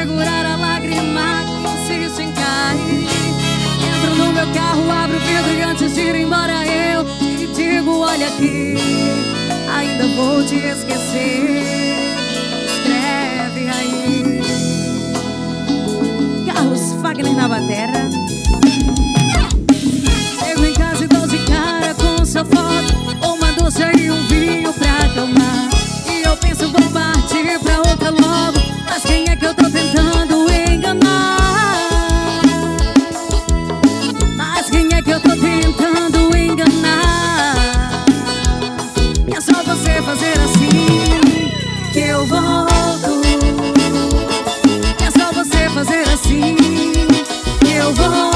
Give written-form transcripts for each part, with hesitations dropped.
segurar a lágrima que insiste em cair. Entro no meu carro, abro o vidro e antes de ir embora eu te digo: olha aqui, ainda vou te esquecer. Escreve aí. Carlos Fagner na batera. Chego em casa e dou de cara com sua foto, uma doce e um vinho pra acalmar. E eu penso, vou partir pra outra logo, mas quem é que eu tô tentando enganar? Mas quem é que eu tô tentando enganar? E é só você fazer assim que eu volto. E é só você fazer assim que eu volto.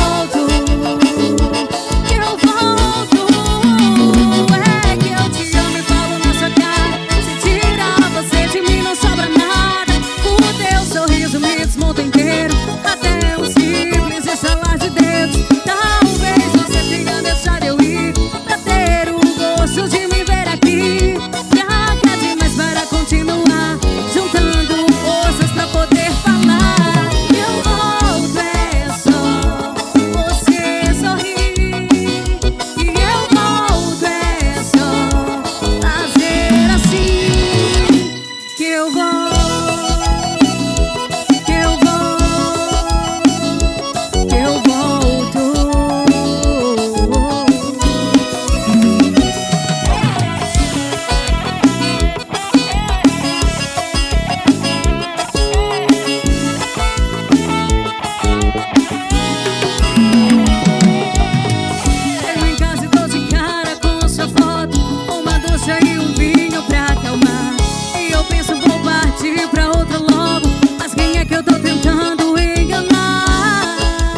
E um vinho pra acalmar. E eu penso, vou partir pra outra logo, mas quem é que eu tô tentando enganar?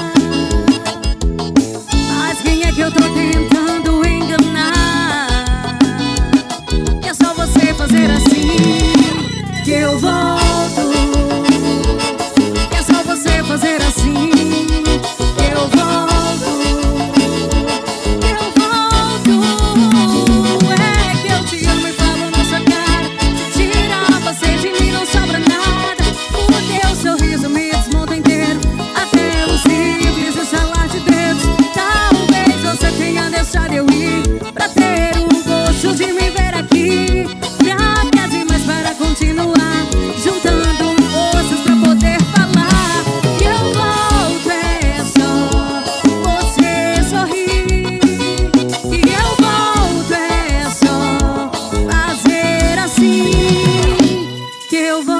Mas quem é que eu tô tentando enganar? E é só você fazer assim que eu volto. E é só você fazer assim que eu volto. Eu vou